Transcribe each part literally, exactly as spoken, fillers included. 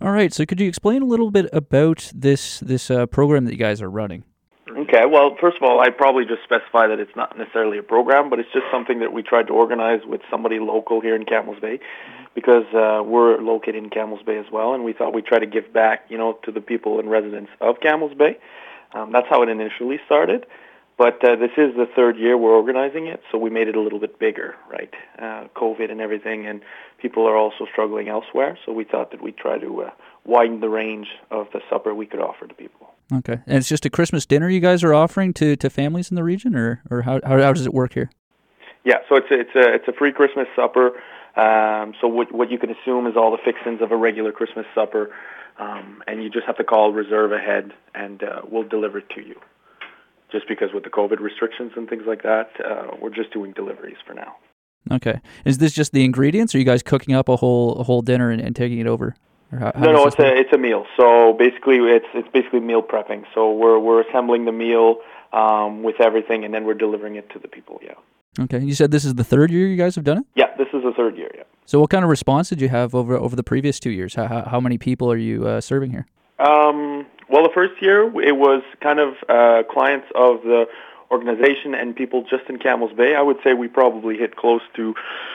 All right. So could you explain a little bit about this this uh, program that you guys are running? Okay, well, first of all, I'd probably just specify that it's not necessarily a program, but it's just something that we tried to organize with somebody local here in Camels Bay, because uh, we're located in Camels Bay as well, and we thought we'd try to give back, you know, to the people and residents of Camels Bay. Um, that's how it initially started, but uh, this is the third year we're organizing it, so we made it a little bit bigger, right? Uh, COVID and everything, and people are also struggling elsewhere, so we thought that we'd try to uh, widen the range of the supper we could offer to people. Okay, and it's just a Christmas dinner you guys are offering to, to families in the region, or or how, how how does it work here? Yeah, so it's a, it's a it's a free Christmas supper. Um, so what what you can assume is all the fixings of a regular Christmas supper, um, and you just have to call reserve ahead, and uh, we'll deliver it to you. Just because with the COVID restrictions and things like that, uh, we're just doing deliveries for now. Okay, is this just the ingredients, or are you guys cooking up a whole a whole dinner and, and taking it over? Or how, how no, no, this it's work? a it's a meal. So basically, it's it's basically meal prepping. So we're we're assembling the meal um, with everything, and then we're delivering it to the people. Yeah. Okay, you said this is the third year you guys have done it? Yeah, this is the third year. Yeah. So what kind of response did you have over over the previous two years? How how, how many people are you uh, serving here? Um, well, the first year it was kind of uh, clients of the organization and people just in Camels Bay. I would say we probably hit close to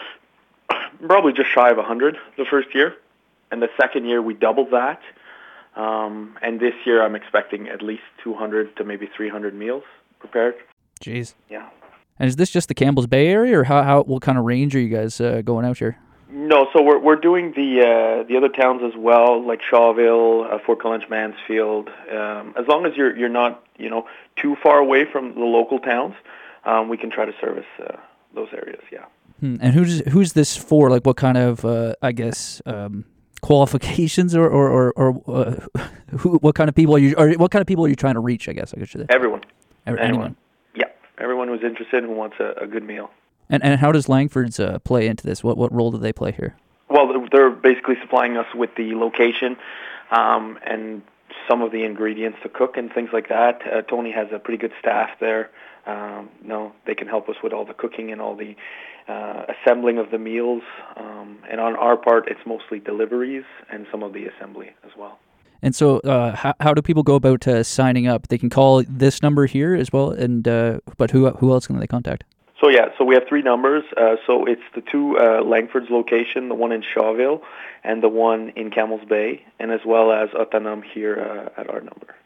probably just shy of one hundred the first year. And the second year, we doubled that. Um, and this year, I'm expecting at least two hundred to maybe three hundred meals prepared. Jeez. Yeah. And is this just the Campbell's Bay area, or how, how what kind of range are you guys uh, going out here? No, so we're we're doing the uh, the other towns as well, like Shawville, uh, Fort Collins, Mansfield. Um, as long as you're you're not you know too far away from the local towns, um, we can try to service uh, those areas. Yeah. Hmm. And who's who's this for? Like, what kind of uh, I guess. Um, qualifications or or or, or uh, who, what kind of people are you or what kind of people are you trying to reach? I guess I should say everyone. Every, anyone. anyone. Yeah, everyone who's interested and who wants a, a good meal. And and how does Langford's uh, play into this? What what role do they play here? Well, they're basically supplying us with the location um, and some of the ingredients to cook and things like that. Uh, Tony has a pretty good staff there. Um, you know, they can help us with all the cooking and all the uh, assembling of the meals. Um, and on our part, it's mostly deliveries and some of the assembly as well. And so, uh, how how do people go about uh, signing up? They can call this number here as well. And uh, but who who else can they contact? So yeah, so we have three numbers. Uh, so it's the two uh, Langford's location, the one in Shawville, and the one in Camels Bay, and as well as Otanam here uh, at our number.